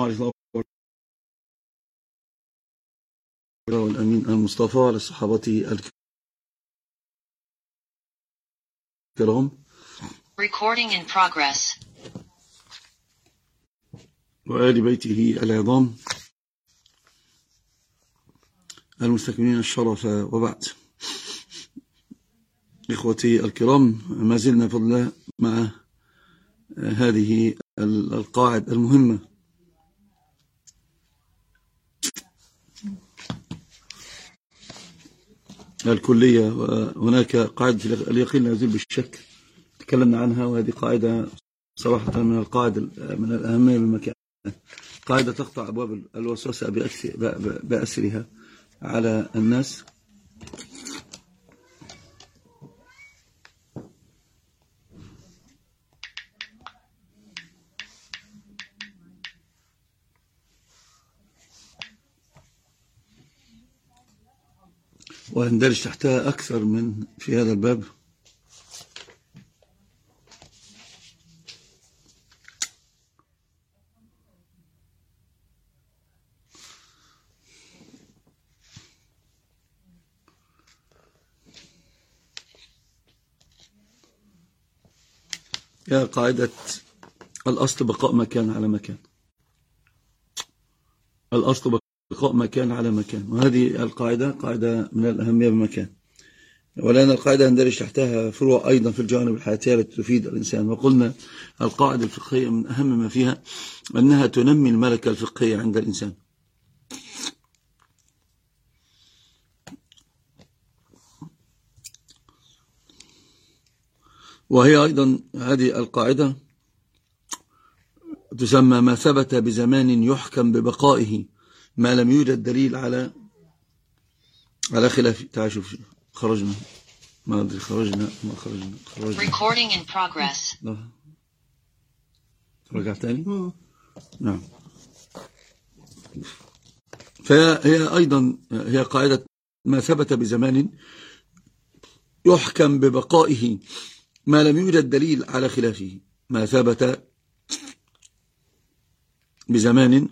عليه والأمين المصطفى لصحابته الكرام Recording in progress. وآل بيته العظام المستكملين الشرف، وبعد. إخوتي الكرام، ما زلنا فضلا مع هذه القواعد المهمة الكلية. وهناك قاعدة اليقين لا يزول بالشك تكلمنا عنها، وهذه قاعدة صراحة من القواعد من الأهمية بالمكان. قاعدة تقطع أبواب الوسوسة بأسرها على الناس. ويندرج تحتها أكثر من في هذا الباب. يا قاعدة الأصل بقاء مكان على مكان، الأصل بقاء مكان على مكان، وهذه القاعدة قاعدة من الأهمية بمكان. ولأن القاعدة يندرج تحتها فروع أيضا في الجوانب الحياتية التي تفيد الإنسان. وقلنا القاعدة الفقهية من أهم ما فيها أنها تنمي الملكة الفقهية عند الإنسان. وهي أيضا هذه القاعدة تسمى ما ثبت بزمان يحكم ببقائه ما لم يوجد دليل على خلافه. تعال شوف، خرجنا، ما أدري خرجنا ما خرجنا. Recording in progress. رجع تاني. نعم. فهي أيضا هي قاعدة ما ثبت بزمان يحكم ببقائه ما لم يوجد دليل على خلافه. ما ثبت بزمان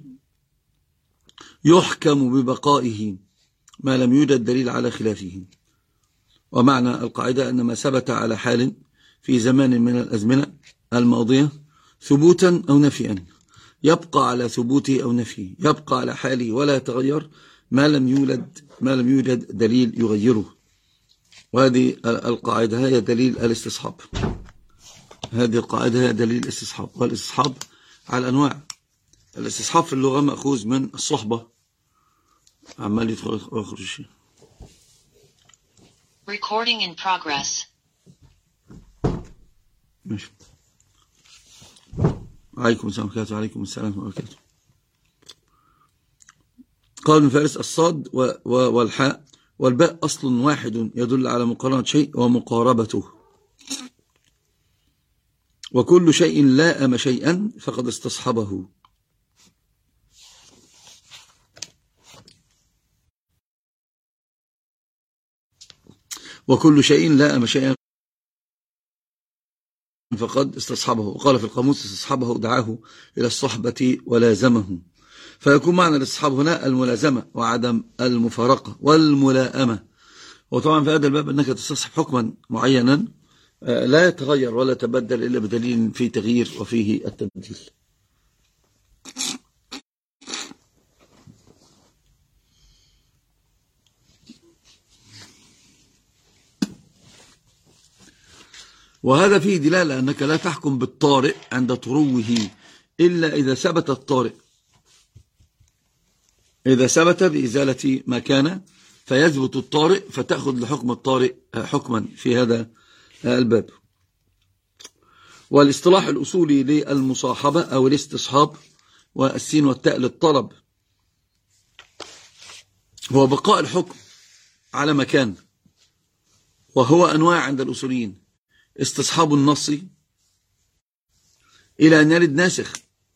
يحكم ببقائه ما لم يوجد دليل على خلافه. ومعنى القاعدة أن ما ثبت على حال في زمان من الأزمنة الماضية ثبوتا أو نفيا يبقى على ثبوته أو نفيه، يبقى على حاله ولا يتغير ما لم يوجد دليل يغيره. وهذه القاعدة هي دليل الاستصحاب. هذه القاعدة هي دليل الاستصحاب. والاستصحاب على أنواع. الاستصحاب في اللغة مأخوذ من الصحبة. عمال يدخل ويخرج شيء. Recording in progress. ماشي. عليكم السلام وبركاته. وعليكم السلام وبركاته. قال ابن فارس: الصاد والحاء والباء أصل واحد يدل على مقارنة شيء ومقاربته، وكل شيء لائم شيئا فقد استصحبه. وكل شيء لائم شيئا فقد استصحبه. وقال في القاموس: استصحبه دعاه إلى الصحبة ولازمه. فيكون معنى الاستصحاب هنا الملازمة وعدم المفارقة والملائمة. وطبعا في هذا الباب أنك تستصحب حكما معينا لا يتغير ولا يتبدل إلا بدليل فيه تغيير وفيه التبديل. وهذا فيه دلالة أنك لا تحكم بالطارئ عند طروه إلا إذا ثبت الطارئ. إذا ثبت بإزالة ما كان فيثبت الطارئ، فتأخذ لحكم الطارئ حكما في هذا الباب. والاصطلاح الأصولي للمصاحبة أو الاستصحاب والسين والتاء للطلب هو بقاء الحكم على مكان. وهو أنواع عند الأصوليين: استصحاب النص إلى أن يرد ناسخ،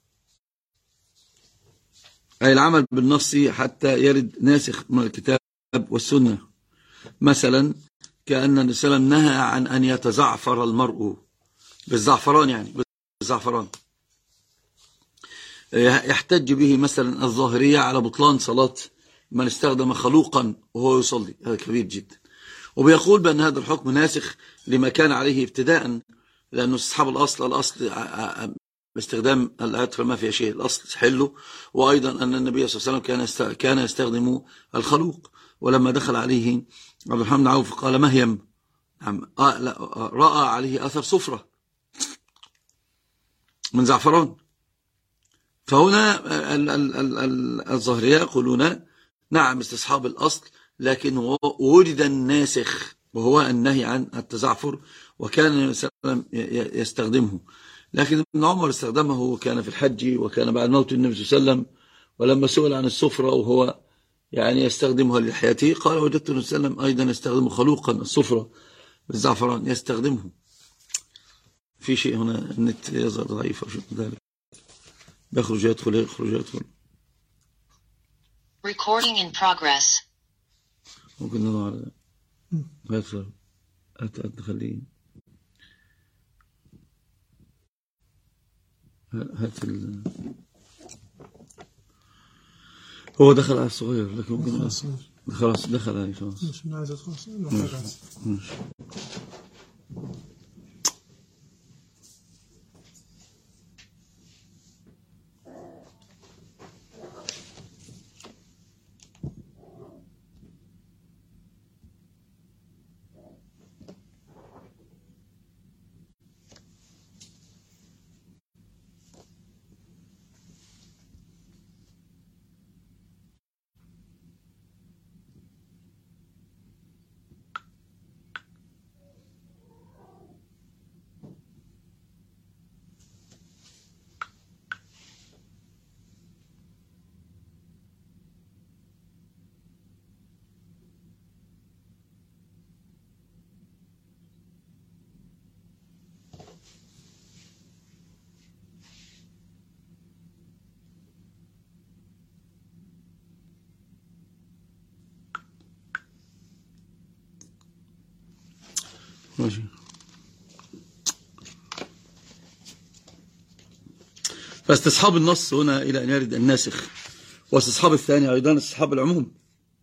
أي العمل بالنص حتى يرد ناسخ من الكتاب والسنة. مثلا كأن النبي صلى الله عليه وسلم نهى عن أن يتزعفر المرء بالزعفران، يعني بالزعفران. يحتج به مثلا الظاهرية على بطلان صلاة من استخدم خلوقا وهو يصلي، هذا كبير جدا. وبيقول بأن هذا الحكم ناسخ لما كان عليه ابتداء، لأنه استصحاب الأصل باستخدام الآيات فما فيها شيء، الأصل حله. وأيضا أن النبي صلى الله عليه وسلم كان يستخدم الخلوق، ولما دخل عليه عبد الرحمن بن عوف قال مهيم، رأى عليه أثر صفرة من زعفران. فهنا الظاهرية يقولون نعم استصحاب الأصل، لكن وجد الناسخ وهو النهي عن التزعفر، وكان النبي صلى الله عليه وسلم يستخدمه. لكن ابن عمر استخدمه وكان في الحج، وكان بعد موت النبي صلى الله عليه وسلم، ولما سئل عن الصفرة وهو يعني يستخدمها لحياته قال وجدت النبي صلى الله عليه وسلم أيضا يستخدم خلوقا الصفرة بالزعفران، يستخدمه. في شيء هنا النت يظهر ضعيف أو شيء ذلك، بيخرج يدخل يخرج يدخل. Recording in progress. ممكن نضع على هاتف خليه هات هو دخل على الصغير، لكن ممكن خلاص دخل عليه خلاص. مش عايز ادخل. ماشي. ماشي. فاستصحاب النص هنا إلى أن يرد الناسخ، واستصحاب الثاني أيضا استصحاب العموم.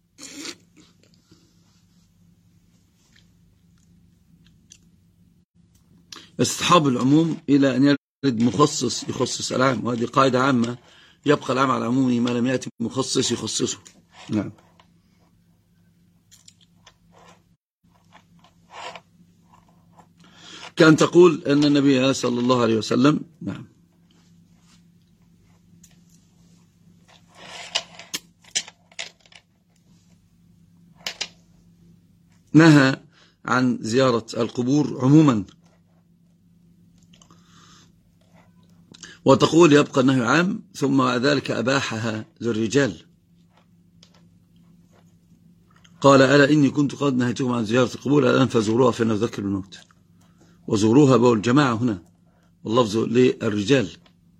استصحاب العموم إلى أن يرد مخصص يخصص العام، وهذه قاعدة عامة، يبقى العام على عمومه ما لم يأتي مخصص يخصصه. نعم. كان تقول أن النبي صلى الله عليه وسلم نعم نهى عن زيارة القبور عموما، وتقول يبقى النهي عام، ثم ذلك أباحها للرجال. قال ألا إني كنت قد نهيتكم عن زيارة القبور الآن فزوروها فإن أذكر الموت، وزوروها بقول الجماعة هنا واللفظ للرجال.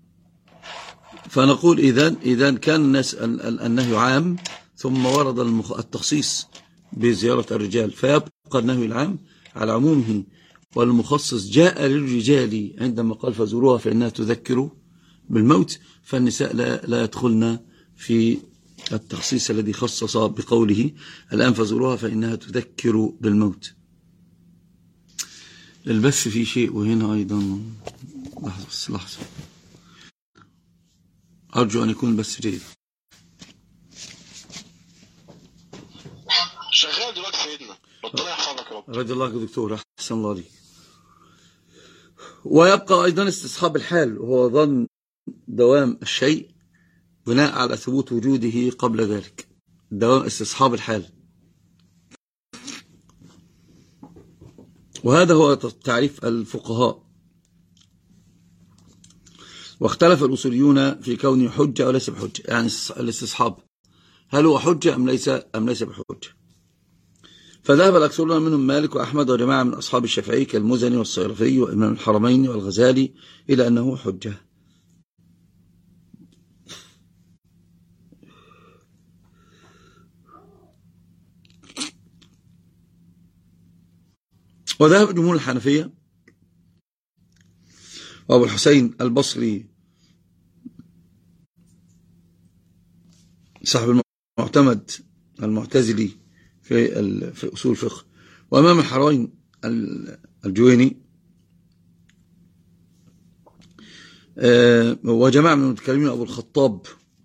فنقول إذن كان الناس النهي عام ثم ورد التخصيص بزيارة الرجال، فيبقى النهي العام على عمومه، والمخصص جاء للرجال عندما قال فزوروها فإنها تذكر بالموت، فالنساء لا يدخلن في التخصيص الذي خصص بقوله الآن فزوروها فإنها تذكر بالموت. البث في شيء، وهنا أيضا لحظة أرجو أن يكون البث جيد. شغال دلوقتي سيدنا، ربنا يحفظك يا رب. رضي الله عنك دكتور، أحسن الله عليك. ويبقى أيضا استصحاب الحال، وهو ظن دوام الشيء بناء على ثبوت وجوده قبل ذلك، دوام استصحاب الحال. وهذا هو تعريف الفقهاء. واختلف الأصوليون في كونه حجة أو ليس بحجة، يعني الاستصحاب هل هو حجة أم ليس بحجة. فذهب الأكثرون منهم مالك وأحمد وجماعة من أصحاب الشافعي كالمزني والصيرفي وإمام الحرمين والغزالي إلى أنه حجة. وذهب جمهور الحنفية وأبو الحسين البصري صاحب المعتمد المعتزلي في أصول الفقه. وأمام الحرين الجويني وجماعة من المتكلمين أبو الخطاب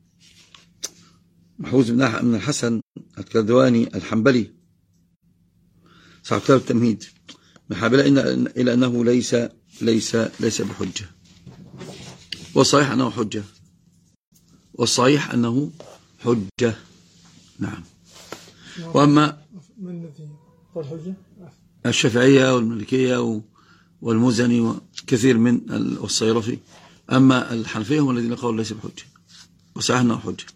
محفوظ بن الحسن الكردواني الحنبلي صاحب كتاب التمهيد إلى أنه ليس بحجة، والصحيح أنه حجة، والصحيح أنه حجة. نعم. وأما من الذي قال حجة؟ الشافعية والمالكية والمزني وكثير من والصيرفي. أما الحنفية هم الذين قالوا ليس بحجة، وصحيح أنه حجة.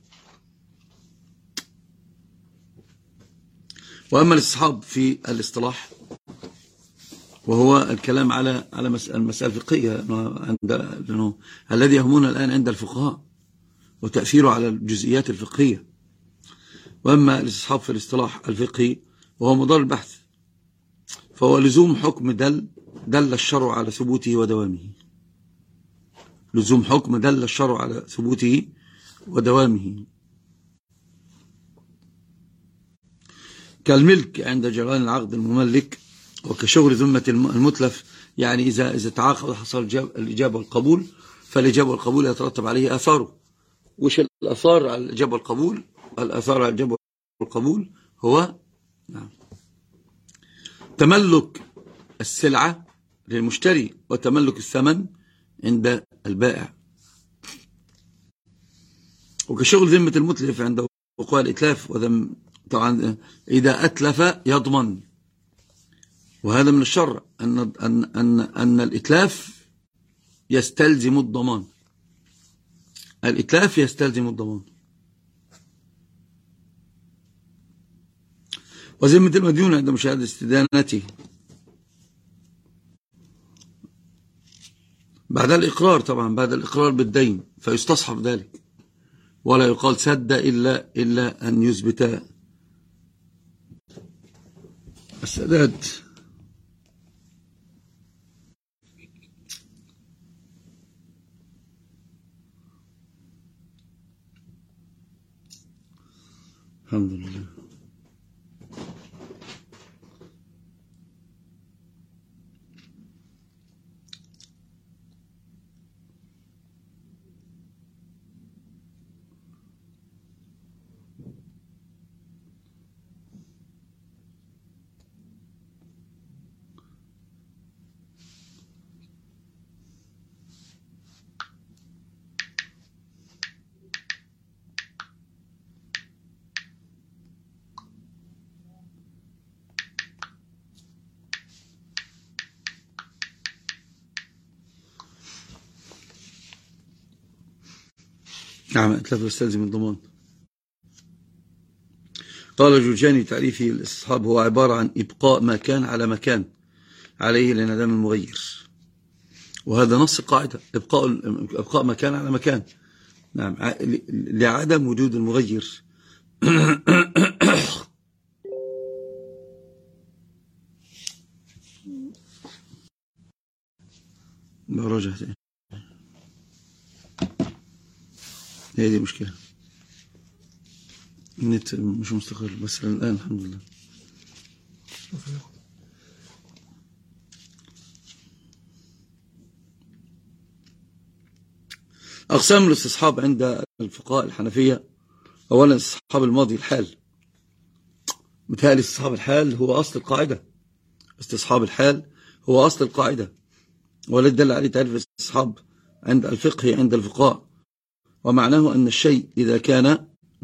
وأما الاستصحاب في الاصطلاح وهو الكلام على المسائل الفقهية الذي يهمنا الآن عند الفقهاء وتأثيره على الجزئيات الفقهية. وأما الاستصحاب في الاصطلاح الفقهي وهو مدار البحث فهو لزوم حكم دل الشرع على ثبوته ودوامه، لزوم حكم دل الشرع على ثبوته ودوامه، كالملك عند جريان العقد المملك، وكشغل ذمة المتلف. يعني إذا تعاقد حصل الإجابة والقبول، فالإجابة والقبول يترتب عليه آثاره. وش الآثار على الإجابة والقبول؟ الآثار على الإجابة والقبول هو تملك السلعة للمشتري وتملك الثمن عند البائع. وكشغل ذمة المتلف عند وقوع الإتلاف، طبعا إذا أتلف يضمن، وهذا من الشرع أن الإتلاف يستلزم الضمان، الإتلاف يستلزم الضمان. وذمة المديون عند مشاهدة استدانته بعد الإقرار، طبعا بعد الإقرار بالدين فيستصحب ذلك، ولا يقال سد إلا أن يثبت السداد. الحمد لله. نعم، إتلاف يستلزم الضمان. قال جورجاني تعريفه الاستصحاب هو عبارة عن إبقاء ما كان على ما كان عليه لانعدام المغير، وهذا نص القاعدة، إبقاء ما كان على ما كان، نعم، لعدم وجود المغير. براجع تاني، هي دي مشكلة، النت مش مستقر، بس الآن الحمد لله. أقسام الاستصحاب عند الفقهاء الحنفية: أولا استصحاب الماضي الحال، مثال استصحاب الحال هو أصل القاعدة، استصحاب الحال هو أصل القاعدة، والذي دل عليه تعريف الاستصحاب عند الفقه عند الفقهاء، ومعناه أن الشيء إذا كان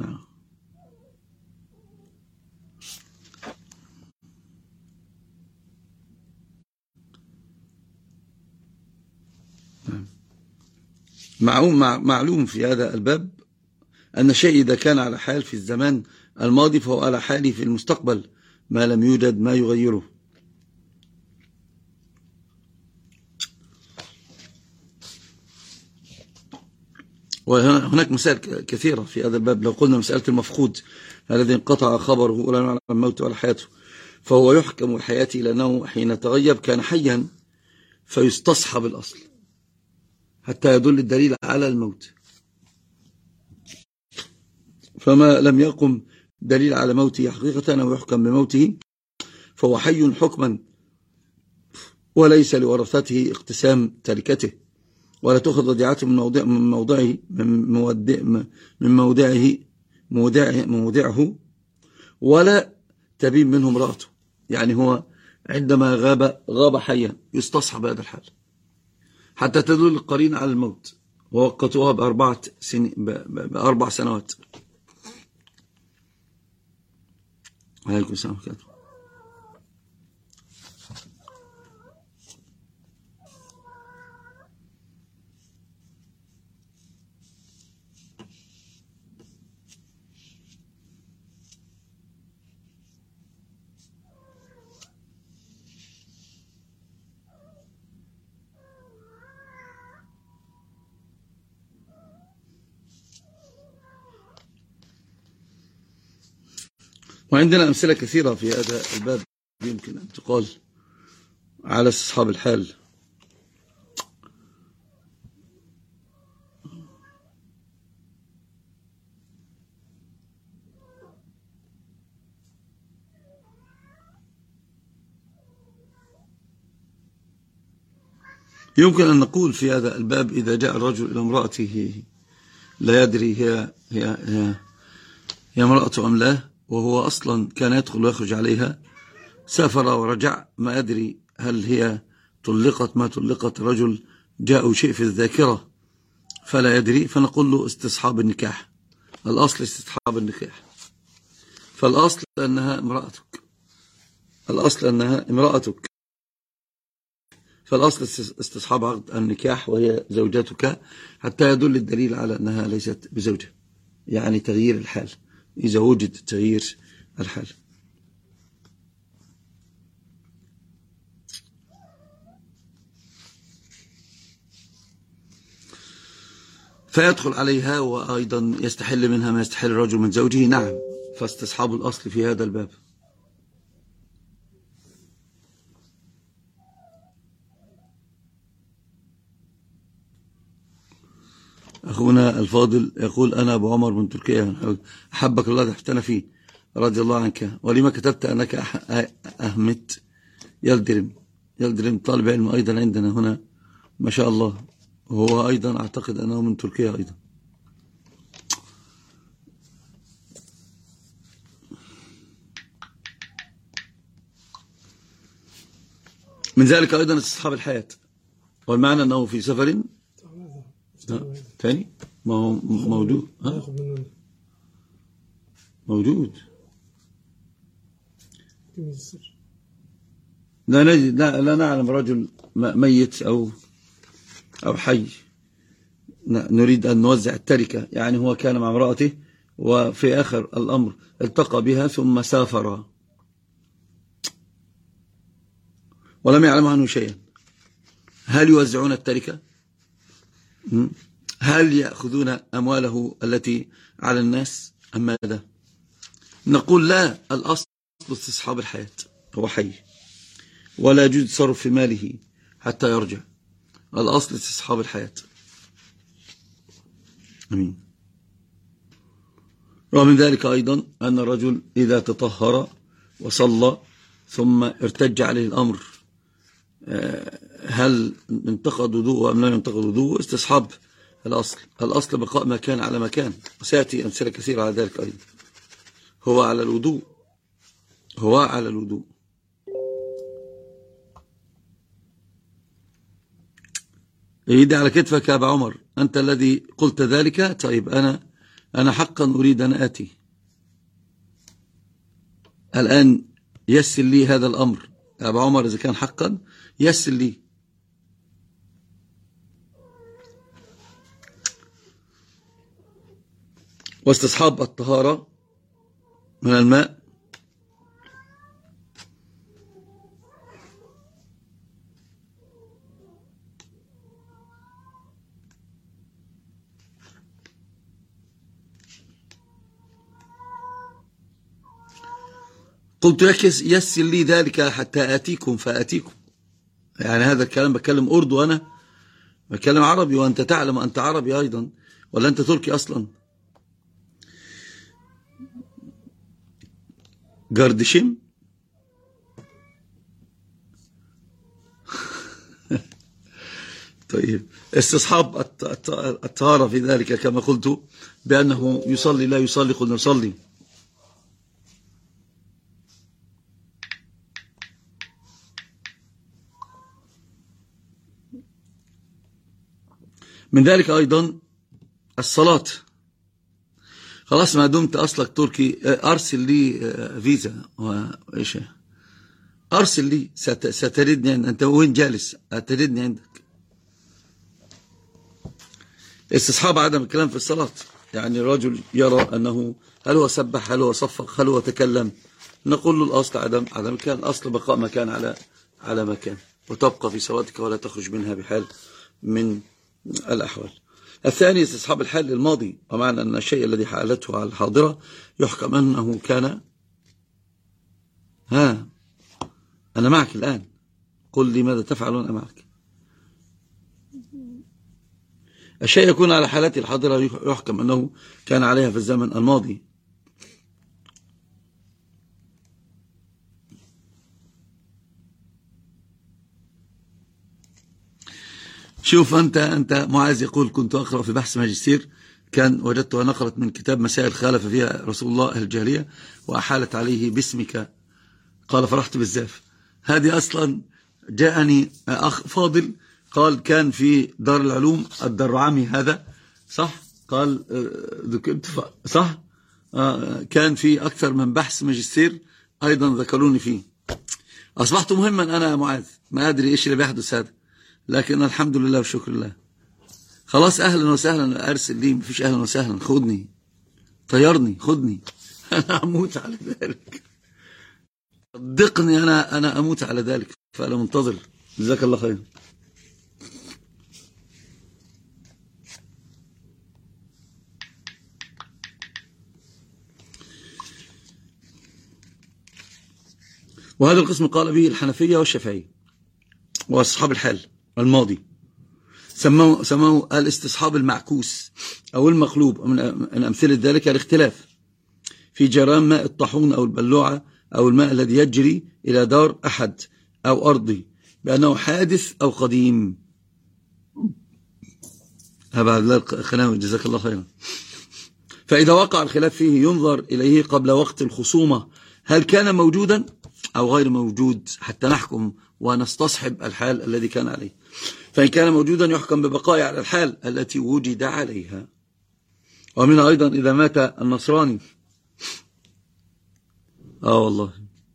معلوم في هذا الباب أن الشيء إذا كان على حال في الزمان الماضي فهو على حاله في المستقبل ما لم يوجد ما يغيره. وهناك مسائل كثيرة في هذا الباب. لو قلنا مسألة المفقود الذي انقطع خبره ولا نعلم موته ولا حياته، فهو يحكم حياته لأنه حين تغيب كان حيا، فيستصحب الأصل حتى يدل الدليل على الموت. فما لم يقم دليل على موته حقيقة أو يحكم بموته فهو حي حكما، وليس لورثته اقتسام تركته، ولا تأخذ وديعته من موضعه ولا تبين منه امرأته. يعني هو عندما غاب حيا يستصحب هذا الحال حتى تدل القرين على الموت، ووقتوها بأربع سنوات. عليكم السلام عليكم. وعندنا أمثلة كثيرة في هذا الباب يمكن أن تقال على أصحاب الحال. يمكن أن نقول في هذا الباب إذا جاء الرجل إلى امرأته لا يدري هي امرأته أم لا، وهو أصلا كان يدخل ويخرج عليها، سافر ورجع ما أدري هل هي طلقت ما طلقت، رجل جاء شيء في الذاكرة فلا يدري، فنقول له استصحاب النكاح. الأصل استصحاب النكاح، فالأصل أنها امرأتك، الأصل أنها امرأتك، فالأصل استصحاب عقد النكاح وهي زوجتك حتى يدل الدليل على أنها ليست بزوجة، يعني تغيير الحال إذا وجد تغيير الحال. فيدخل عليها وأيضا يستحل منها ما يستحل الرجل من زوجه. نعم، فاستصحاب الأصل في هذا الباب. أخونا الفاضل يقول أنا أبو عمر من تركيا، أحبك الله تحتنا فيه رضي الله عنك، ولما كتبت أنك أهمت يلدرم طالب علم أيضا عندنا هنا ما شاء الله، وهو أيضا أعتقد أنه من تركيا أيضا. من ذلك أيضا استصحاب الحياة، والمعنى أنه في سفر ثاني ما هو موجود موجود. لا نعلم رجل ميت أو حي نريد أن نوزع التركة، يعني هو كان مع امرأته وفي آخر الأمر التقى بها ثم سافر ولم يعلم عنه شيئا. هل يوزعون التركة؟ هل يأخذون أمواله التي على الناس أم ماذا؟ نقول لا، الأصل استصحاب الحياة، هو حي ولا يجوز تصرف في ماله حتى يرجع، الأصل استصحاب الحياة. أمين. ومن ذلك أيضا أن الرجل إذا تطهر وصلى ثم ارتج عليه الأمر هل انتقض وضوءه أم لا ينتقض وضوءه، استصحاب الأصل بقاء ما كان على مكان، وسيأتي أمثلة كثيرة على ذلك أيضا. هو على الوضوء. يدي على كتفك يا أبا عمر، أنت الذي قلت ذلك. طيب أنا حقا أريد أن آتي الآن، يسر لي هذا الأمر يا أبا عمر، إذا كان حقا يسر لي. واستصحاب الطهارة من الماء، قلت يسر لي ذلك حتى آتيكم فآتيكم. يعني هذا الكلام بتكلم أردو، أنا بتكلم عربي، وأنت تعلم أنت عربي أيضا، ولا أنت تركي أصلا؟ جاردشم. طيب، استصحاب الطهارة في ذلك كما قلت بأنه يصلي لا يصلي، قلنا يصلي. من ذلك أيضا الصلاة. خلاص ما دمت أصلك تركي، أرسل لي فيزا وإيش، أرسل لي، ستردني. أنت وين جالس؟ أتردني عندك. استصحاب عدم الكلام في الصلاة، يعني الرجل يرى أنه هل هو سبح، هل هو صفق، هل هو تكلم، نقول له الأصل عدم الكلام، الأصل بقاء مكان على مكان، وتبقى في صلاتك ولا تخرج منها بحال من الأحوال. الثاني استصحاب الحال الماضي، ومعنى أن الشيء الذي حالته على الحاضرة يحكم أنه كان أنا معك الآن، قل لي ماذا تفعل وأنا معك. الشيء يكون على حالته الحاضرة يحكم أنه كان عليها في الزمن الماضي. شوف أنت معاذ يقول كنت أقرأ في بحث ماجستير، كان وجدتها نقلت من كتاب مسائل خالف فيها رسول الله أهل الجاهلية وأحالت عليه باسمك، قال فرحت بالزاف. هذه أصلا جاءني أخ فاضل قال كان في دار العلوم الدرعامي، هذا صح؟ قال صح؟ كان في أكثر من بحث ماجستير أيضا ذكروني فيه. أصبحت مهما أنا يا معاذ، ما أدري إيش اللي بيحدث هذا، لكن الحمد لله والشكر لله. خلاص أهلا وسهلا، أرسل لي، مفيش أهلا وسهلا، خدني طيرني خدني. أنا أموت على ذلك، صدقني أنا أموت على ذلك، فأنا منتظر. جزاك الله خير. وهذا القسم قال به الحنفية والشافعية وأصحاب الحال الماضي، سموه الاستصحاب المعكوس أو المقلوب. من أمثلة ذلك الاختلاف في جريان ماء الطاحون أو البلوعة أو الماء الذي يجري إلى دار أحد أو أرضي بأنه حادث أو قديم. هذا الخناوي جزاك الله خيرا. فإذا وقع الخلاف فيه ينظر إليه قبل وقت الخصومة، هل كان موجودا أو غير موجود، حتى نحكم ونستصحب الحال الذي كان عليه. فإن كان موجودا يحكم ببقاء على الحال التي وجد عليها. ومنها أيضا إذا مات النصراني. والله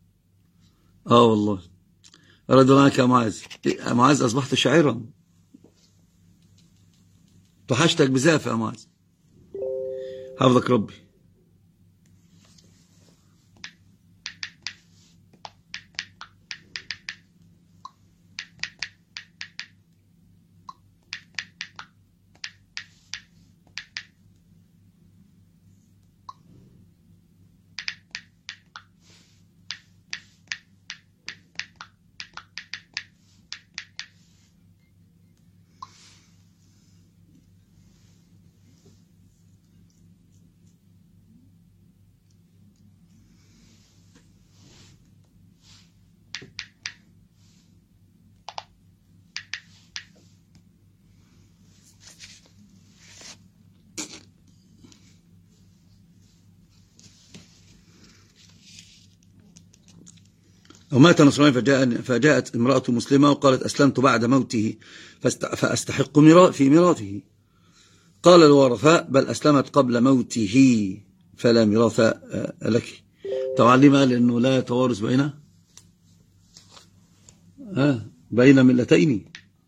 رد عنك يا معاذ أصبحت شاعرا، توحشتك بزاف يا معاذ، حفظك ربي. ومات نصراني فجاءت امرأة مسلمة وقالت أسلمت بعد موته فأستحق في ميراثه. قال الورثاء بل أسلمت قبل موته فلا ميراث لك. طبعا لما؟ لأنه لا يتوارث بين ملتين.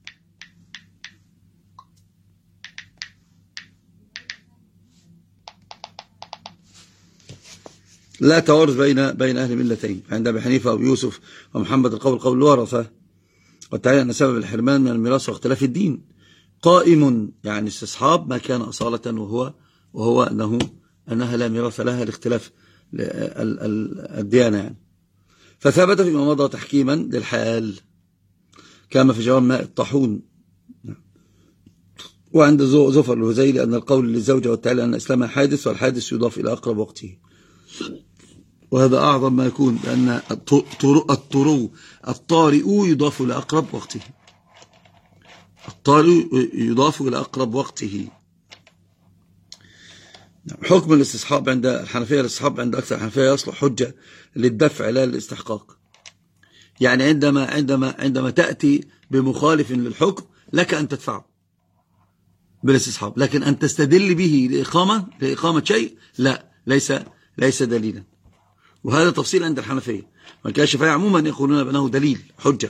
لا توارث بين أهل ملتين. عند أبي حنيفة وأبي يوسف ومحمد القول قول الورثة، والتعليل أن سبب الحرمان من الميراث واختلاف الدين قائم، يعني استصحاب ما كان أصالة، وهو أنها لا ميراث لها لاختلاف الديانة يعني. فثبت فيما مضى تحكيما للحال كما في جواب ماء الطاحون. وعند زفر الهذيلي أن القول للزوجة والتعليل أن إسلامها حادث، والحادث يضاف إلى أقرب وقته. وهذا أعظم ما يكون، لأن الطارئ يضاف إلى أقرب وقته. الطارئ يضاف إلى أقرب وقته. حكم الاستصحاب عند الحنفية، الاستصحاب عند أكثر الحنفية يصلح حجة للدفع لا للاستحقاق. يعني عندما تأتي بمخالف للحكم لك أن تدفعه بالاستصحاب، لكن أن تستدل به لإقامة شيء لا، ليس دليلا. وهذا تفصيل عند الحنفية. والكاشفية عموما يقولون بأنه دليل حجة.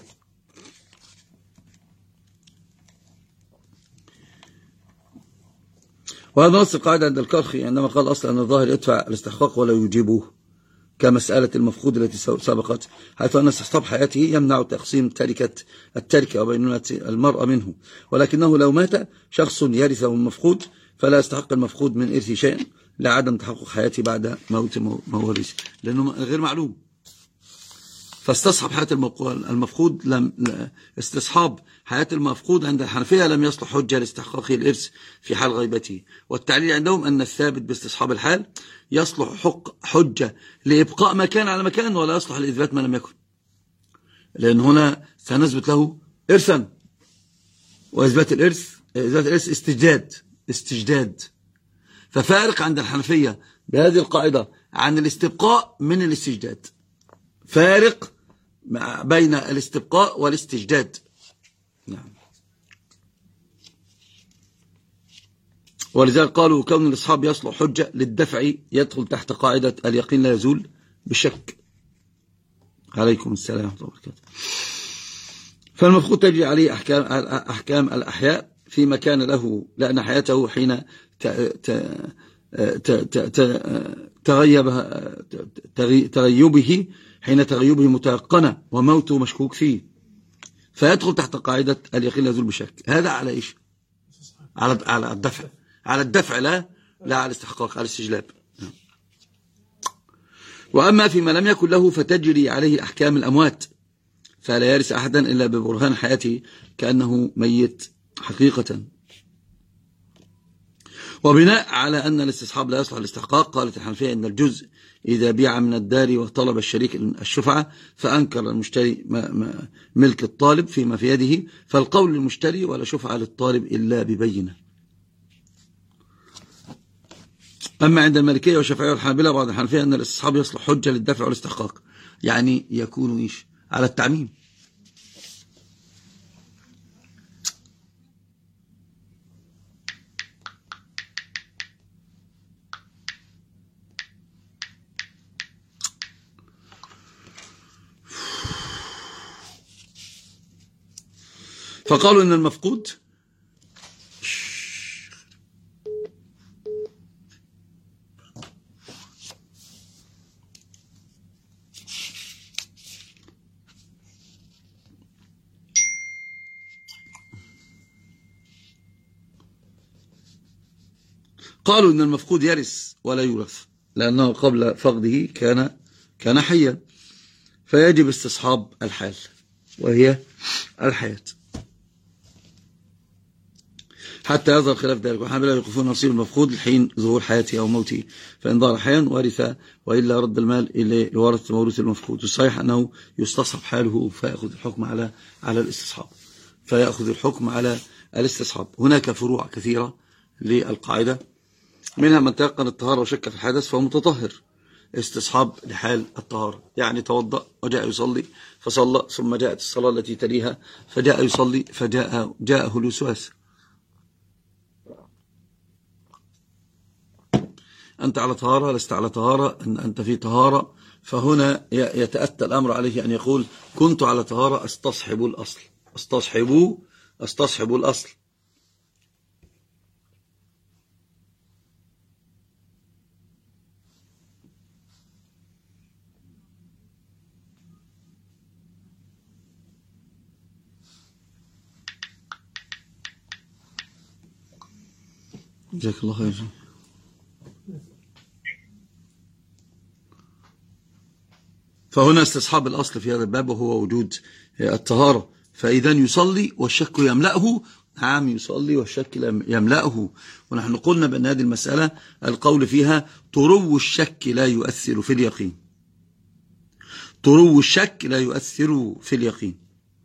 وهذا نص القاعدة عند الكرخي عندما قال أصلا أن الظاهر يدفع الاستحقاق ولا يجيبه، كمسألة المفقود التي سبقت، حيث أن استصحاب حياته يمنع تقسيم التركة وبينونة المرأة منه، ولكنه لو مات شخص يرثه المفقود فلا يستحق المفقود من إرث شيئا لعدم تحقق حياته بعد موت مورثه، لأنه غير معلوم. فاستصحب حياة المفقود استصحاب حياة المفقود عند الحنفية لم يصلح حجة لاستحقاق الإرث في حال غيبته. والتعليل عندهم أن الثابت باستصحاب الحال يصلح حجة لإبقاء مكان على مكان، ولا يصلح لإثبات ما لم يكن، لأن هنا سنثبت له إرثا، وإثبات الإرث استجداد. ففارق عند الحنفية بهذه القاعدة عن الاستبقاء من الاستجداد، فارق بين الاستبقاء والاستجداد. نعم. ولذلك قالوا كون الإصحاب يصلح حجة للدفع يدخل تحت قاعدة اليقين لا يزول بالشك. عليكم السلام ورحمة الله وبركاته. فالمفقود تجري عليه أحكام الأحياء فيما كان له، لأن حياته حين تغيبه متيقنة وموته مشكوك فيه، فيدخل تحت قاعدة اليقين لا يزول بشك. هذا على إيش؟ على الدفع لا على الاستحقاق، على الاستجلاب. وأما فيما لم يكن له فتجري عليه أحكام الأموات، فلا يرث أحدا إلا ببرهان حياته كأنه ميت حقيقة. وبناء على أن الاستصحاب لا يصلح الاستحقاق، قالت الحنفية إن الجزء إذا بيع من الدار وطلب الشريك الشفعة فأنكر المشتري ملك الطالب فيما في يده، فالقول للمشتري ولا شفعة للطالب إلا ببينة. أما عند المالكية والشافعية والحنابلة بعض الحنفية أن الاستصحاب يصلح حجة للدفع والاستحقاق، يعني يكون إيش؟ على التعميم. فقالوا إن المفقود يرث ولا يورث، لأنه قبل فقده كان حيا، فيجب استصحاب الحال وهي الحياة حتى يظهر خلاف ذلك. والحنابلة يوقفون نصيب المفقود لحين ظهور حياته أو موته، فإن ظهر حيا ورث، وإلا رد المال إلى لورث موروث المفقود. والصحيح أنه يستصحب حاله فيأخذ الحكم على الاستصحاب. هناك فروع كثيرة للقاعدة، منها من تيقن الطهارة وشك في الحدث فهو متطهر، استصحاب لحال الطهارة، يعني توضأ وجاء يصلي فصلى، ثم جاءت الصلاة التي تليها فجاء يصلي فجاءه الوسواس. أنت على طهارة لست على طهارة، أنت في طهارة، فهنا يتأتى الأمر عليه أن يقول كنت على طهارة استصحب الأصل. استصحب الأصل. جزاك الله خير. فهنا استصحاب الأصل في هذا الباب وهو وجود الطهارة، فإذا يصلي والشك يملأه. نعم، يصلي والشك يملأه. ونحن قلنا بأن هذه المسألة القول فيها طرو الشك لا يؤثر في اليقين، طرو الشك لا يؤثر في اليقين.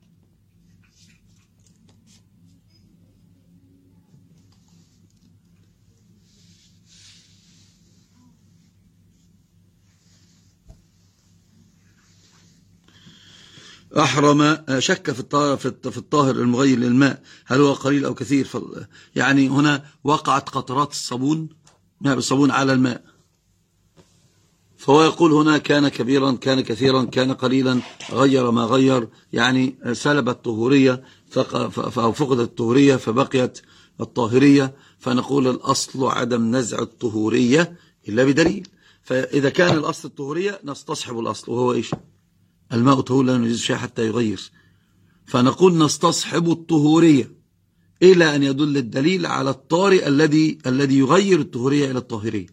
أحرم شك في الطاهر المغير للماء هل هو قليل أو كثير. يعني هنا وقعت قطرات الصابون على الماء، فهو يقول هنا كان كبيرا كان كثيرا كان قليلا غير ما غير، يعني سلب الطهورية أو فقدت الطهورية فبقيت الطاهرية، فنقول الأصل عدم نزع الطهورية إلا بدليل. فإذا كان الأصل الطهورية نستصحب الأصل وهو إيش؟ الماء طهور لا يجوز شيء حتى يغير، فنقول نستصحب الطهورية إلى أن يدل الدليل على الطارئ الذي يغير الطهورية إلى الطاهرية،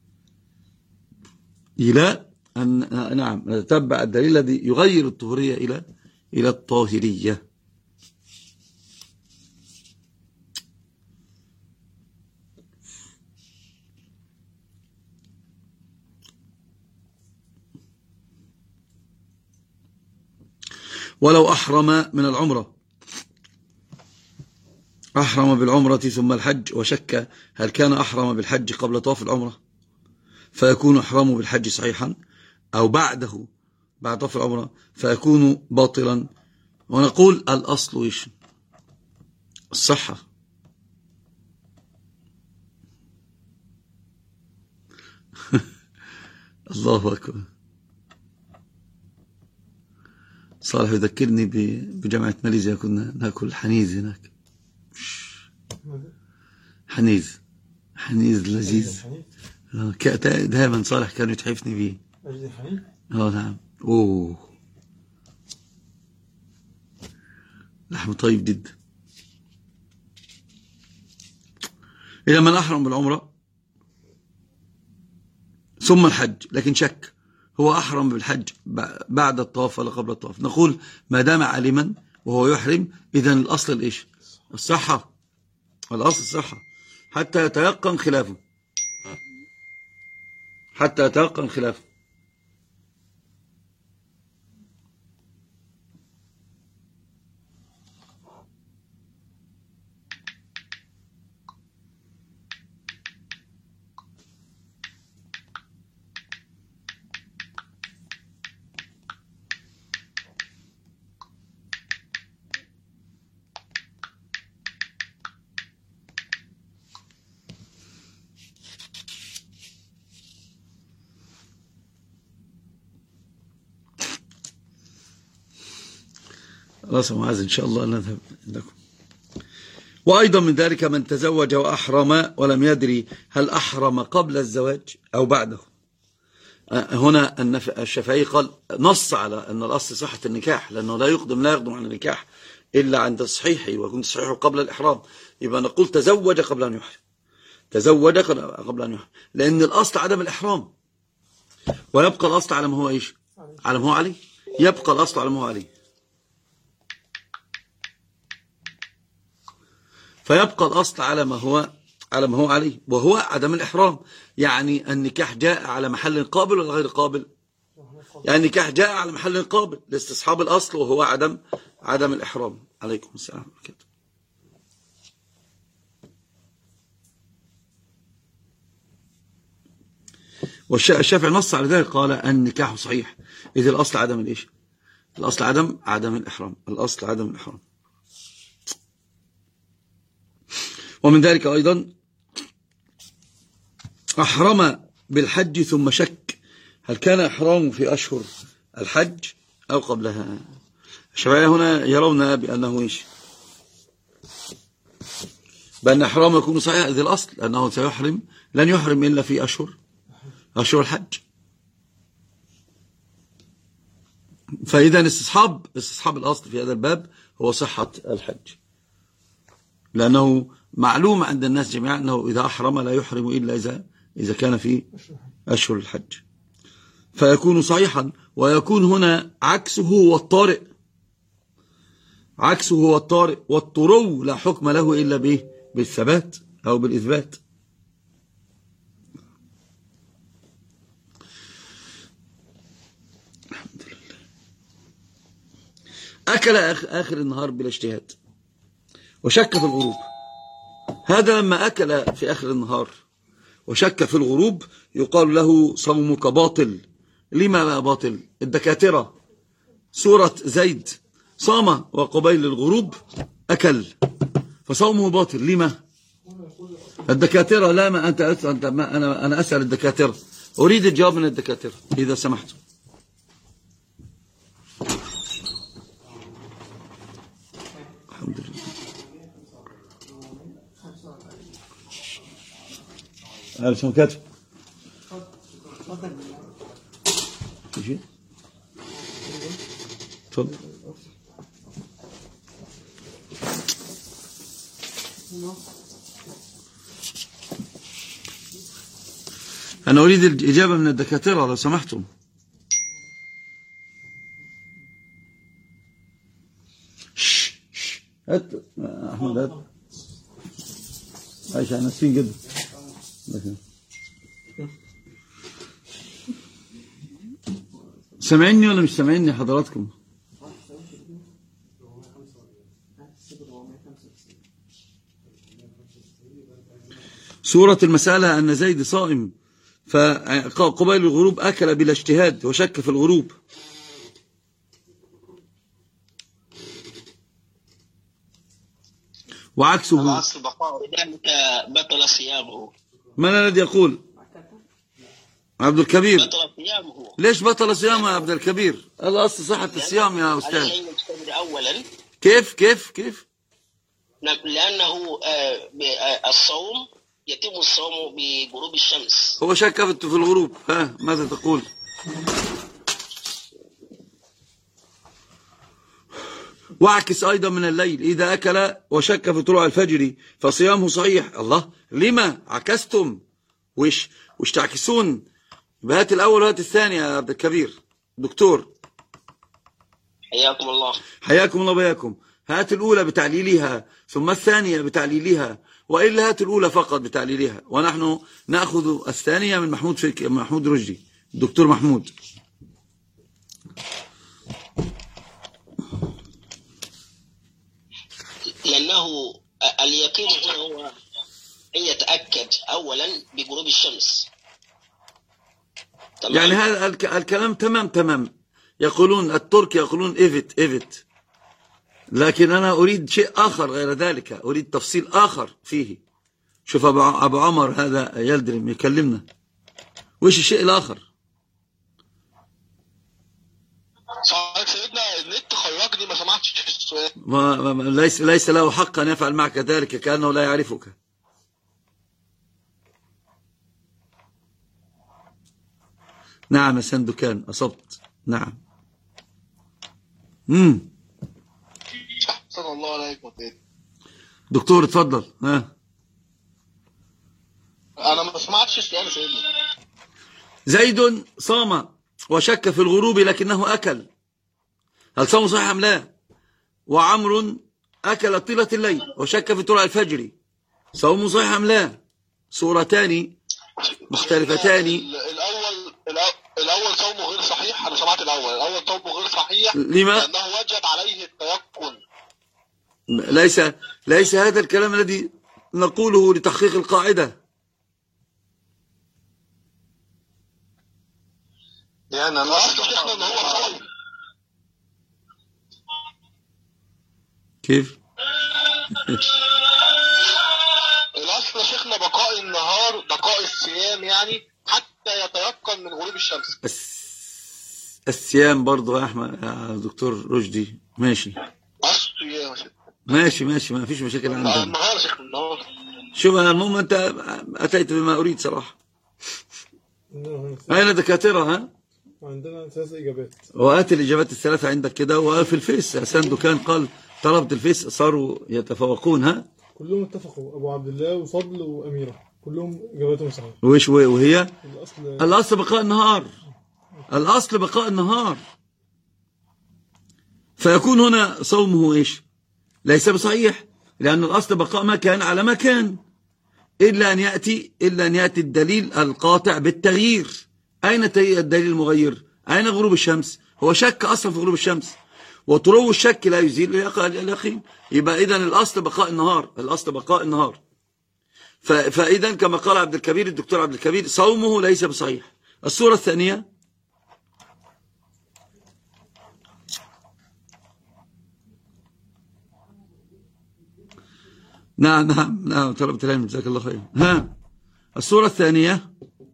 إلى أن نعم نتبع الدليل الذي يغير الطهورية إلى الطاهرية. ولو أحرم من العمرة، أحرم بالعمرة ثم الحج وشك هل كان أحرم بالحج قبل طواف العمرة فيكون إحرامه بالحج صحيحا أو بعده بعد طواف العمرة فيكون باطلا. ونقول الأصل إيش؟ الصحة. الله أكبر. صالح يذكرني بجامعة ماليزيا، كنا ناكل حنيز هناك. حنيز لذيذ دائما صالح كان يتحفني به. نعم. لحم طيب جدا. إذا من أحرم بالعمرة ثم الحج لكن شك هو أحرم بالحج بعد الطواف ولا قبل الطواف، نقول ما دام عالما وهو يحرم إذن الأصل الإيش؟ الصحة. الأصل الصحة حتى يتيقن خلافه. خلاص يا معاذ إن شاء الله نذهب لكم. وأيضا من ذلك من تزوج وأحرم ولم يدري هل أحرم قبل الزواج أو بعده. هنا الشافعي قال نص على أن الأصل صحة النكاح، لأنه لا يقدم عن النكاح إلا عند صحيحه ويكون صحيحه قبل الإحرام. يبقى نقول تزوج قبل أن يحرم، لأن الأصل عدم الإحرام، ويبقى الأصل على ما هو إيش؟ على ما هو عليه. يبقى الأصل على ما هو عليه، فيبقى الأصل على ما هو عليه، وهو عدم الإحرام. يعني النكاح جاء على محل قابل ولا غير قابل؟ يعني النكاح جاء على محل قابل لاستصحاب الأصل وهو عدم الإحرام. عليكم السلام ورحمة الله. والشافعي نص على ذلك قال النكاح صحيح إذ الأصل عدم الإيش؟ الأصل عدم الإحرام. الأصل عدم الإحرام. ومن ذلك أيضا أحرم بالحج ثم شك هل كان إحرامه في أشهر الحج أو قبلها. الشافعية هنا يرون بأنه إيش؟ بأن إحرامه يكون صحيح إذ الأصل أنه لن يحرم إلا في أشهر الحج. فإذا استصحاب الأصل في هذا الباب هو صحة الحج، لأنه معلوم عند الناس جميعا أنه إذا أحرم لا يحرم إلا إذا كان في أشهر الحج، فيكون صحيحا. ويكون هنا عكسه والطارئ والطرو لا حكم له إلا بالثبات أو بالإثبات. الحمد لله. أكل آخر النهار بلا اجتهاد وشك في الغروب. هذا لما أكل في آخر النهار وشك في الغروب يقال له صومك باطل. لما بقى باطل؟ الدكاترة سورة زيد صام وقبيل الغروب أكل فصومه باطل. لما؟ الدكاترة لا، ما أنت ما أنا أسأل الدكاترة، أريد الجواب من الدكاترة إذا سمحتم. الحمد لله. هذا شو كاتب؟ شيء؟ تفضل. أنا أريد الإجابة من الدكاترة لو سمحتم. هات أحمد، هات عايش على نفسين جدا. سمعني ولا مش سمعني حضراتكم؟ سورة المسألة أن زيد صائم فقبيل الغروب أكل بلا اجتهاد وشك في الغروب. وعكسه بطل صيامه. من الذي يقول؟ عبد الكبير. بطل صيامه. ليش بطل صيامه يا عبد الكبير؟ الأصل صحة الصيام يا أستاذ. أولا كيف لأنه الصوم يتم الصوم بغروب الشمس. هو شك في الغروب. ها ماذا تقول؟ واعكس أيضا من الليل إذا أكل وشك في طلوع الفجر فصيامه صحيح. الله، لما عكستم؟ وش تعكسون؟ بهات الأول وهات الثاني يا عبد الكبير دكتور. حياكم الله. حياكم الله بياكم. هات الأولى بتعليلها ثم الثانية بتعليلها، وإلا هات الأولى فقط بتعليلها، ونحن نأخذ الثانية من محمود رشدي، الدكتور محمود. لأنه اليقين هنا هو أن يتأكد أولا بغروب الشمس. تمام؟ يعني هذا الكلام تمام. يقولون الترك يقولون إيفت، لكن أنا أريد شيء آخر غير ذلك، أريد تفصيل آخر فيه. شوف أبو عمر هذا يلدرم يكلمنا، وإيش الشيء الآخر؟ صحيح سيدنا النت خرجني ما سمعتش السؤال. ليس له حق أن يفعل معك ذلك كأنه لا يعرفك. نعم يا سندكان أصبت. نعم. صلى الله عليكم. دكتور اتفضل. ها أنا ما سمعتش السؤال يا سيدنا. زيد صام وشك في الغروب لكنه أكل، هل صوم صحيح أم لا؟ وعمر أكل طيلة الليل وشك في طلوع الفجر، صوم صحيح أم لا؟ صورتان مختلفتان. الأول صومه غير صحيح. أنا سمعت الأول صومه غير صحيح. لما؟ لأنه وجب عليه التيقن. ليس هذا الكلام الذي نقوله لتحقيق القاعدة. يعني أنا أصدق إحنا إن هو صايم. كيف؟ الأصل يا شيخنا بقاء النهار، بقاء الصيام يعني حتى يتيقن من غروب الشمس. الصيام برضه يا أحمد يا دكتور رشدي. ماشي ماشي ما فيش مشاكل عندنا. النهار يا شيخ النهار. شوف المهم أنت أتيت بما أريد صراحة. أين دكاترة؟ ها؟ عندنا 3 إجابات. وآت الإجابات ال3 عندك كده. وفي الفيس سندكان قال طلبة الفيس صاروا يتفوقون. ها؟ كلهم اتفقوا، أبو عبد الله وفضل وأميرة كلهم إجاباتهم صحيحة. وهي الأصل بقاء النهار. الأصل بقاء النهار، فيكون هنا صومه إيش؟ ليس بصحيح، لأن الأصل بقاء ما كان على ما كان، إلا أن يأتي الدليل القاطع بالتغيير. أين الدليل المغير؟ أين غروب الشمس؟ هو شك أصلا في غروب الشمس، وطرو الشك لا يزيل اليقين. يبقى إذن الأصل بقاء النهار، الأصل بقاء النهار. فإذن كما قال عبد الكبير الدكتور عبد الكبير صومه ليس بصحيح. الصورة الثانية، نعم طلبت العلم جزاك الله خير. الصورة الثانية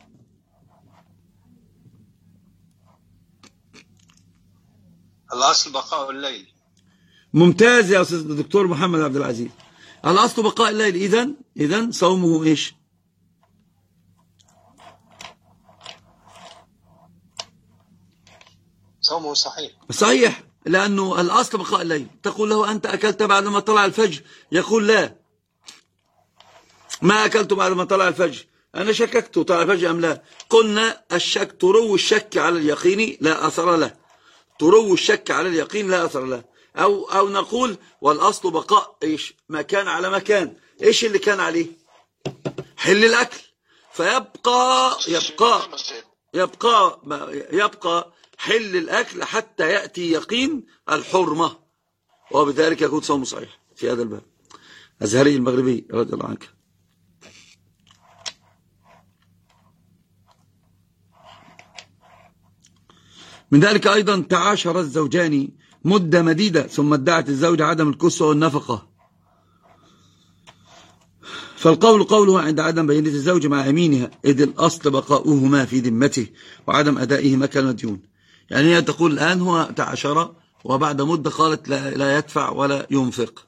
الأصل بقاء الليل. ممتاز يا أستاذ الدكتور محمد عبد العزيز. الأصل بقاء الليل. إذن صومه إيش؟ صومه صحيح. صحيح، لأنه الأصل بقاء الليل. تقول له أنت أكلت بعد ما طلع الفجر، يقول لا، ما أكلت بعد ما طلع الفجر، أنا شككت طلع الفجر أم لا. قلنا الشك طرو الشك على اليقين لا أثر له، طرو الشك على اليقين لا أثر له. أو نقول والأصل بقاء إيش؟ مكان على مكان. إيش اللي كان عليه؟ حل الأكل، يبقى حل الأكل حتى يأتي يقين الحرمة، وبذلك يكون صوم صحيح في هذا الباب. أزهري المغربي رضي الله عنك. من ذلك أيضا تعاشر الزوجان مدة مديدة ثم ادعت الزوجة عدم الكسوة والنفقة، فالقول قوله عند عدم بينة الزوج مع يمينها، إذ الأصل بقاؤهما في ذمته وعدم أدائهما كالمديون. يعني هي تقول الآن هو تعاشر وبعد مدة قالت لا يدفع ولا ينفق.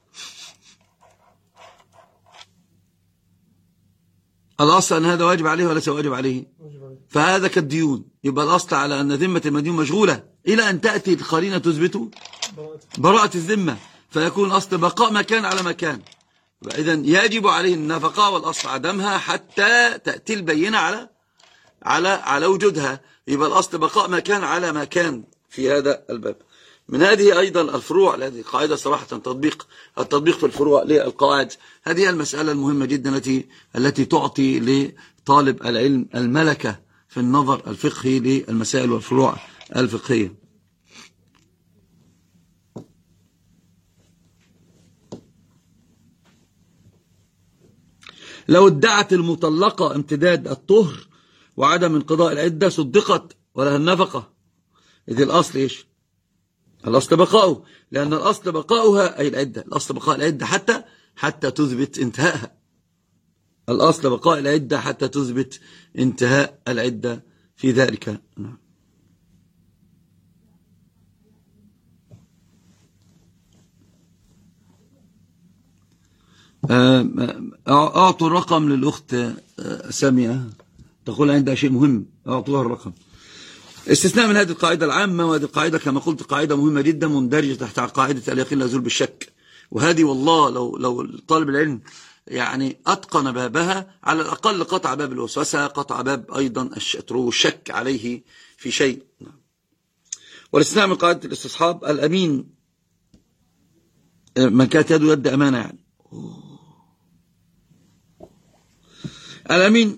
الأصل أن هذا واجب عليه وليس واجب عليه، فهذا كالديون. يبقى الأصل على أن ذمة المديون مشغولة إلى أن تأتي القرينة تثبت براءة الذمة، فيكون الأصل بقاء مكان على مكان. إذن يجب عليه النفقة والأصل عدمها حتى تأتي البينة على وجودها. يبقى الأصل بقاء مكان على مكان في هذا الباب. من هذه أيضا الفروع، هذه قاعدة صراحة التطبيق في الفروع للقواعد. هذه المسألة المهمة جدا التي تعطي لطالب العلم الملكة في النظر الفقهي للمسائل والفروع الفقهية. لو ادعت المطلقة امتداد الطهر وعدم انقضاء العدة صدقت ولها النفقة، إذ الأصل إيش؟ الأصل بقاؤه، لأن الأصل بقاؤها أي العدة، الأصل بقاء العدة حتى تثبت انتهاءها. الأصل بقاء العدة حتى تثبت انتهاء العدة في ذلك. أعطوا الرقم للأخت سامية، تقول عندها شيء مهم، أعطوها الرقم. استثناء من هذه القاعدة العامة، وهذه القاعدة كما قلت قاعدة مهمة جدا مندرجة تحت قاعدة اليقين لا يزول بالشك. وهذه والله لو طالب العلم يعني أتقن بابها على الأقل قطع باب الوسوسة، قطع باب أيضا الشك عليه في شيء. والاستثناء من قاعدة الاستصحاب الأمين من كانت يده يد أمانة، يعني الأمين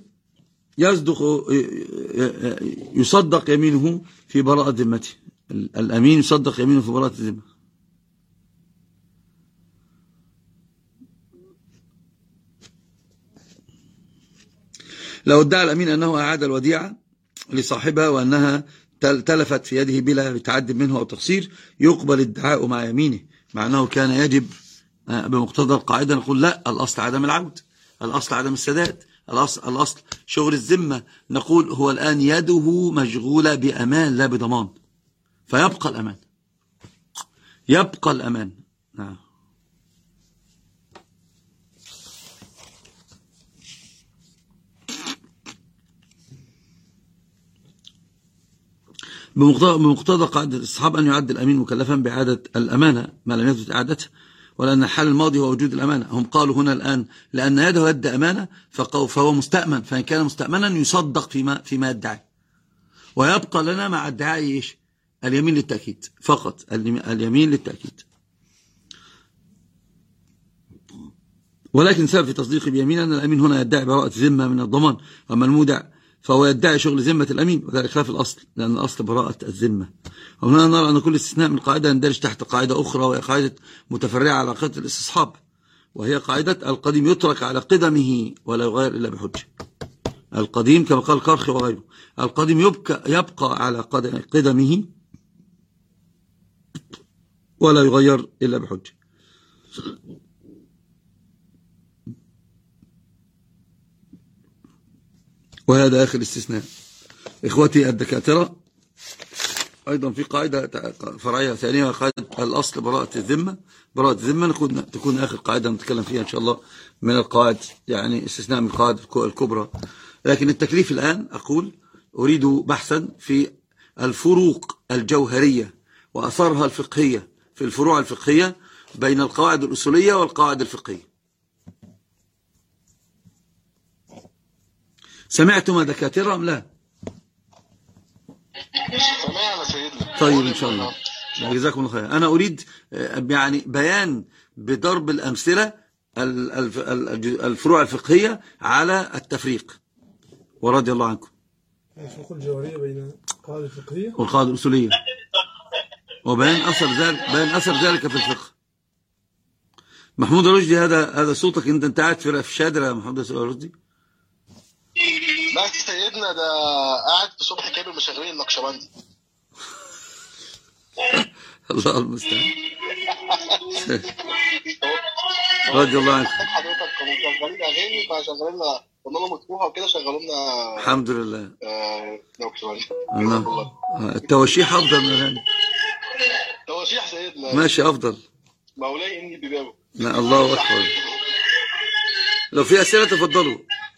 يصدق يمينه في براءة ذمته. الأمين يصدق يمينه في براءة الذمة. لو ادعى الأمين أنه أعاد الوديعة لصاحبها وأنها تلفت في يده بلا تعد منه أو تقصير، يقبل الادعاء مع يمينه، مع أنه كان يجب بمقتضى القاعدة نقول لا، الأصل عدم العود، الأصل عدم السداد، الأصل شغل الذمة. نقول هو الآن يده مشغولة بأمان لا بضمان، فيبقى الأمان، يبقى الأمان. نعم. بمقتضى قاعدة الصحابة أن يعد الأمين مكلفا بإعادة الأمانة ما لم يثبت إعادتها، ولأن الحال الماضي هو وجود الأمانة. هم قالوا هنا الآن لأن يده يد أمانة فهو مستأمن، فإن كان مستأمنا يصدق فيما يدعي، ويبقى لنا مع ادعاء إيش؟ اليمين للتأكيد فقط، اليمين للتأكيد. ولكن سبب في تصديق بيمين أن الأمين هنا يدعي براءة ذمة من الضمان، أما المودع فهو يدعي شغل ذمة الأمين، وذلك خلاف الأصل، لأن الأصل براءة الذمة. وهنا نرى أن كل استثناء من قاعدة يندرج تحت قاعدة أخرى، وهي قاعدة متفرعة على قاعدة الاستصحاب، وهي قاعدة القديم يترك على قدمه ولا يغير إلا بحجة. القديم كما قال كارخي وغيره، القديم يبقى على قدمه ولا يغير إلا بحجة. وهذا آخر استثناء. إخوتي الدكاترة، أيضا في قاعدة فرعية ثانية، قاعدة الأصل براءة الذمة. براءة الذمة تكون آخر قاعدة نتكلم فيها إن شاء الله من القواعد، يعني استثناء من القواعد الكبرى. لكن التكليف الآن أقول أريد بحثا في الفروق الجوهرية وأثرها الفقهية في الفروع الفقهية بين القواعد الأصولية والقواعد الفقهية. سمعتم دكاترة أم لا؟ سمعنا سيدنا. طيب إن شاء الله، جزاكم الله خير. أنا أريد يعني بيان بضرب الأمثلة الفروع الفقهية على التفريق، ورضي الله عنكم. الفروق الجوهرية بين القواعد الفقهية والقواعد الأصولية، وبيان أثر ذلك في الفقه. محمود رشدي، هذا صوتك، انت قاعد في الشادرة يا محمود رشدي؟ لا سيدنا، ده قاعد في صبح كامل مشغلين النقشبندي. الله المستعان. رضي الله عنك. حضرتك كانوا شغالين اغاني، فشغالين لنا قلنا لهم مفتوحه وكده، شغلوا لنا الحمد لله. نقشبندي. التواشيح افضل من الاغاني. تواشيح سيدنا ماشي، افضل. مولاي اني ببابه. لا، الله اكبر. لو في اسئله تفضلوا.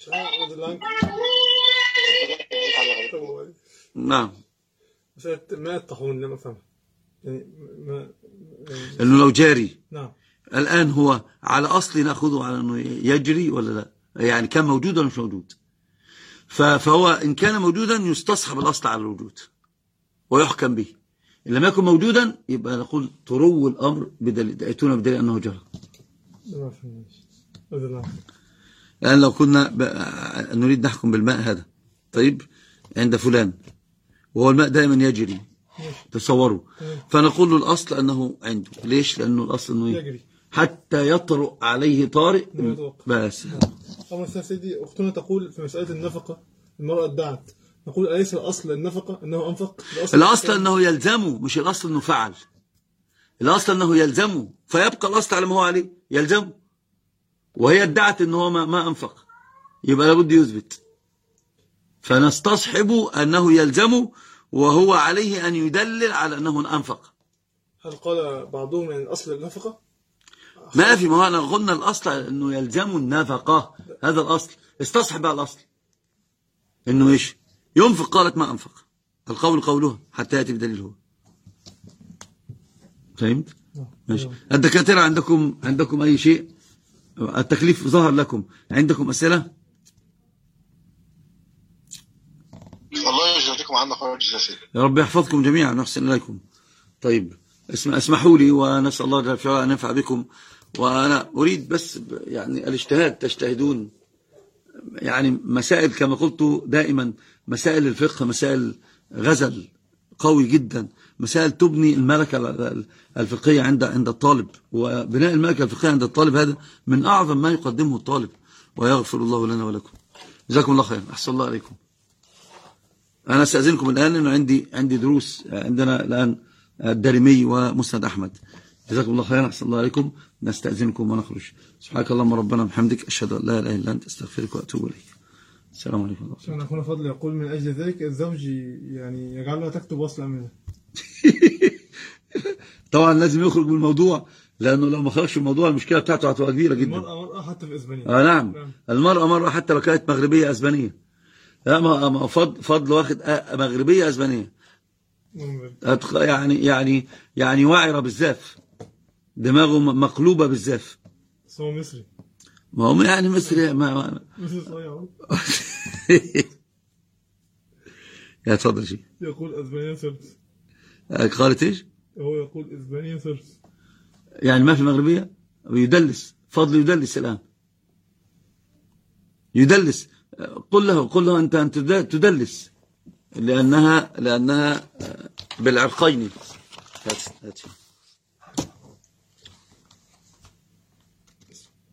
نعم. ما الطاحون لما فهم يعني انه لو جاري. نعم. الان هو على اصل ناخذه على انه يجري ولا لا، يعني كان موجود ولا مش موجود. فهو ان كان موجودا يستصحب الاصل على الوجود ويحكم به. ان لم يكن موجودا يبقى نقول ترو الامر اتونا بدليل انه جرى. ما فهمناش. الان لو كنا نريد نحكم بالماء هذا، طيب، عند فلان، وهو الماء دائما يجري، تصوروا، فنقول له الأصل أنه عنده. ليش؟ لأنه الأصل أنه يجري حتى يطرق عليه طارئ بس. أما سيدي أختنا تقول في مسألة النفقة، المرأة ادعت، نقول أليس الأصل النفقة أنه أنفق؟ الأصل أنه يلزمه، مش الأصل أنه فعل. الأصل أنه يلزمه، فيبقى الأصل على ما هو عليه، يلزمه. وهي ادعت أنه ما أنفق، يبقى لابد يثبت، فنستصحب أنه يلزمه وهو عليه أن يدلل على أنه أنفق. هل قال بعضهم أن الأصل النفقة؟ ما في، ما هو أنا قلنا الأصل أنه يلزم النفقة، هذا الأصل. استصحب بقى الأصل أنه إيش ينفق، قالت ما أنفق، القول قولها حتى يأتي بدليل هو. فهمت؟ ماشي. الدكاترة عندكم أي شيء؟ التكليف ظهر لكم، عندكم أسئلة؟ الله يجزيكم عنا خير الجزاء. يا رب يحفظكم جميعا ونحسن إليكم. طيب، اسمحوا لي، ونسأل الله جل وعلا أن ينفع بكم. وأنا أريد بس يعني الاجتهاد، تجتهدون يعني مسائل كما قلت دائما، مسائل الفقه مسائل غزل قوي جدا، مسائل تبني الملكة الفقهية عند الطالب، وبناء الملكة الفقهية عند الطالب هذا من أعظم ما يقدمه الطالب، ويغفر الله لنا ولكم. جزاكم الله خير، أحسن الله عليكم. أنا أستأذنكم الآن لأنه عندي دروس، عندنا الآن الدارمي ومسند أحمد. جزاكم الله خيرا، أحسن الله عليكم. نستأذنكم ونخرج. سبحانك اللهم ربنا بحمدك، أشهد أن لا إله إلا أنت، أستغفرك وأتوب إليك. السلام عليكم ورحمة الله. أخونا فضل يقول من أجل ذلك الزوج يعني يجعلها تكتب وصل أمانة. طبعا لازم يخرج من الموضوع، لأنه لو ما خرجش من الموضوع المشكلة بتاعته هتبقى كبيرة جدا. المرأة حتى في إسبانيا. نعم، المرأة مرة حتى لو كانت مغربية أسبانية. لا، ما فضل واخد مغربية أسبانية، يعني واعرة بالزاف، دماغه مقلوبة بالزاف. بس هو مصري. ما هو يعني مصري مصري صحيح. يا تفضل شيء. يقول أسبانيا سرس. قالت إيش؟ هو يقول إسبانيا سرس، يعني ما في مغربية. ويدلس، فضل يدلس الآن، يدلس قل له أنت تدلس لأنها بالعرقين.